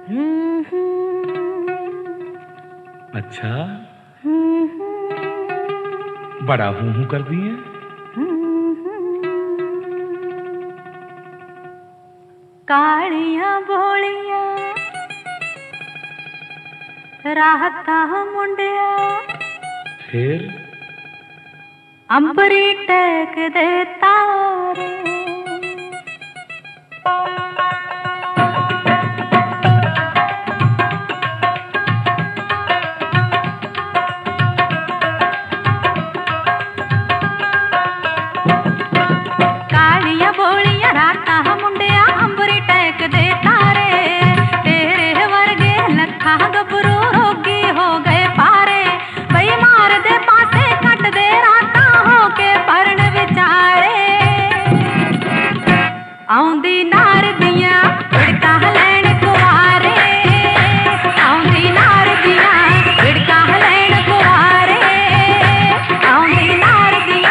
अच्छा, बड़ा हूं कर दिए। कालियां बोलियां राहता मुंडिया, फिर अंबरी टेक दे तारे। कालियां बोलियां रातां मुंडिया, अंबरी टेक दे तारे। तेरे वर्गे लखां गबरू रोगी हो गए पारे। बई मार दे पासे कट दे रातां हो के परन विचारे। आउंदी नार दियां बिड़कां लैण कुवारे, आउंदी नार दियां बिड़कां लैण कुवारे, आउंदी नार दियां।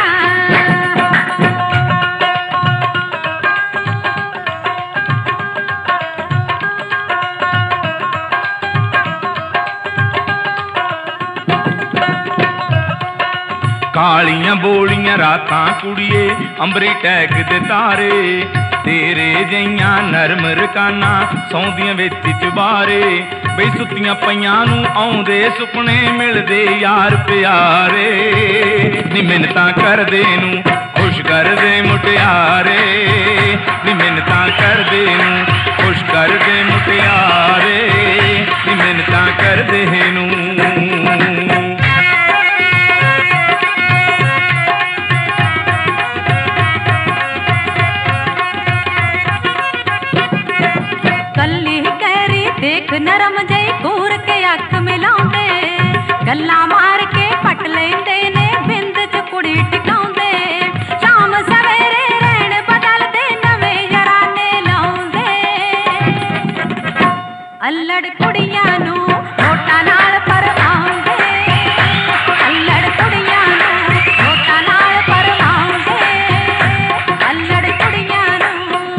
कालियां बोलियां रातां कुड़िए, अंबरी टैक दे तारे। तेरे जइयां नरम रकाना सौंदियां विच चबारे। बई सुत्तियां पईयां नूं आउंदे सुपने मिलदे यार प्यारे। नी मिन्नतां करदे नूं खुश करदे मुटियारे, नी मिन्नतां करदे नूं खुश करदे मुटियारे, नी मिन्नतां करदे नूं। देख नरम जई घूर के अख मिलाउंदे, गल्लां मार के पट लैंदे ने बिंद च कुड़ी टिकाउंदे। शाम सवेरे रहन बदलदे नवें यराने लाउंदे। अल्लड़ कुड़ियां नूं नोटां नाल परवाउंदे, अल्लड़ कुड़ियां नूं नोटां नाल परवाउंदे, अल्लड़ कुड़ियां नूं।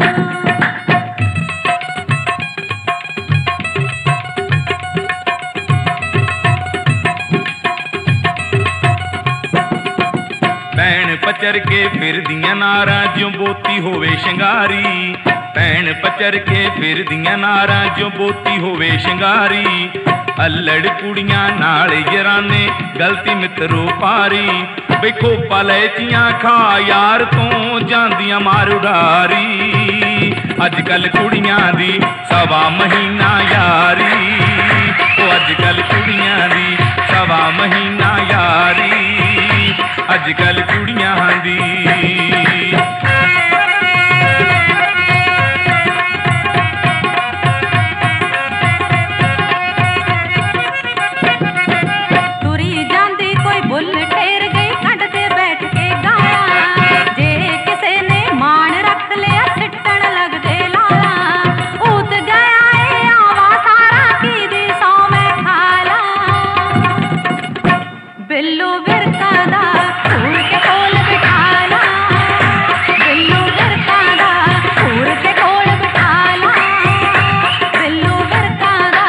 भैन पचर के फिरदियां नारां ज्यों बोती होवे शिंगारी। भैन पचर के फिरदियां नारां ज्यों बोती होवे शिंगारी। अल्लड़ कुड़ियां नाल यराने गलती मित्रो पारी। बेखो पलैचियां खा यार तो जांदियां मार उडारी। अजकल कुड़ियां दी सवा महीना यारी, ओ अजकल कुड़ियां दी सवा महीना यारी, अजकल कुड़ियां दी। तुरी जांदी कोई बुल टेर गई कंड ते बैठ के गाला। जे किसे ने मान रख लिया सिट्टन लगदे लाला। ऊत गया ए आवा सारा की दी सौ मैं खाला। बिल्लू विरका दा घूर के कोल बिठाला, बिल्लू विरका दा घूर के कोल बिठाला, बिल्लू विरका दा।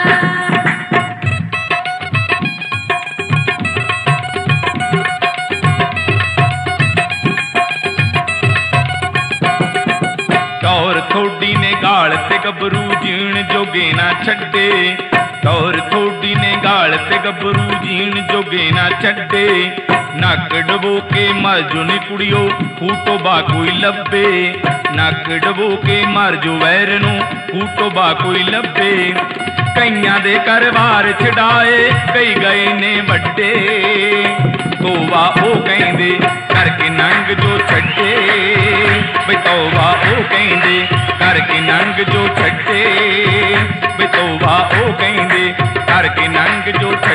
टौर थोड़ी ने गाल ते गबरू जीण जोगे ना छड्डे। टौर थोड़ी ने गाल ते गबरू जीण जोगे ना छड्डे। नक डबो के मर जो नी कुड़ियो फूटो बा कोई लब्बे। नक डबो के मर जो वैर नू फूटो बा कोई लब्बे। कईयां दे घरबार छड़ाए कई गए ने वड्डे। तोबा ओ कहंदे करके नंग जो छड्डे। बई तोबा ओ कहंदे करके नंग जो छड्डे। बई तोबा ओ कहंदे करके नंग जो छड्डे।